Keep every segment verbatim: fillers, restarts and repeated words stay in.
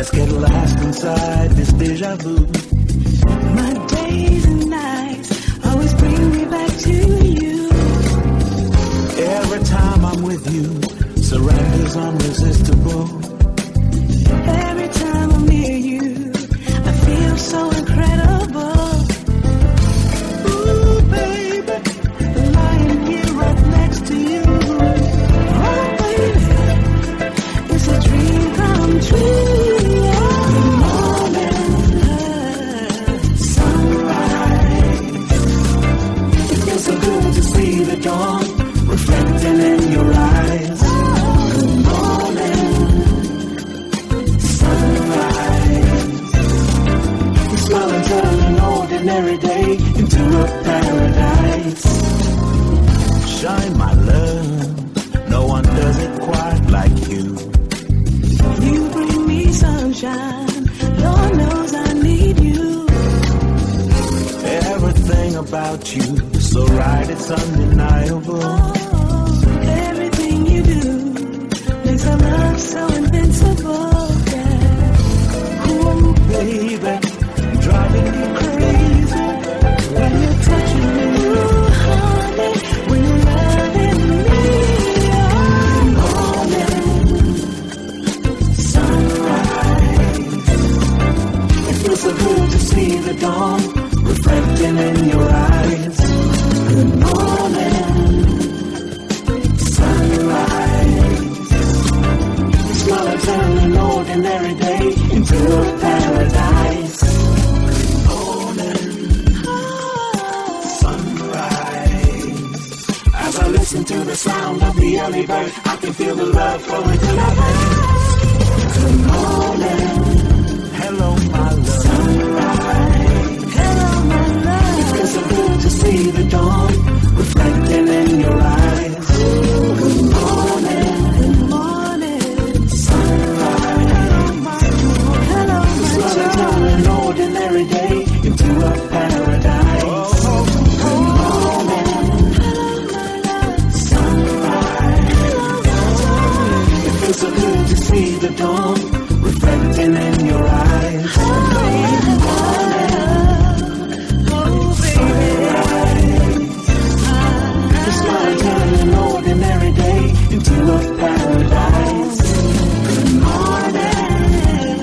Let's get lost inside this deja vu. My days and nights always bring me back to you. Every time I'm with you, surrender's unresistible. Every time I'm near you, I feel so incredible. Ooh, baby, lying here right next to you. Oh, baby, it's a dream come true. Good morning, sunrise. It feels so good to see the dawn reflecting in your eyes. Good morning, sunrise. We smile and turn an ordinary day into a paradise. Shine, my love, no one does it quite like you. You bring me sunshine, Lord knows I need you. Everything about you, so right, it's undeniable. Oh, everything you do makes our love so invincible, yeah. Ooh, baby, driving you crazy When you're touching me, ooh, honey, when you're loving me, oh, morning, sunrise. It feels so good to see the dawn reflecting in your eyes. Good morning, sunrise. Smile and turn an ordinary day into a paradise. Good morning, sunrise. As I listen to the sound of the early bird, I can feel the love flowing through my veins. Good morning, hello my love. Sunrise. Hello, my love. It feels so good to see the dawn reflecting in your eyes. Good morning, Good morning, sunrise. hello, my Smile and child. turn an ordinary day into a paradise. Good morning, sunrise. It feels so good to see the dawn reflecting in your eyes. Good Oh, baby. Smile and turn an ordinary day into a paradise. Good morning,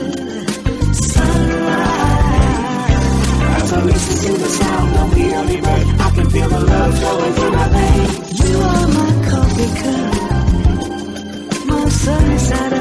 sunrise. As I listen to the sound of the early bird, I can feel the love flowing through my veins. You are my coffee cup, my sunny side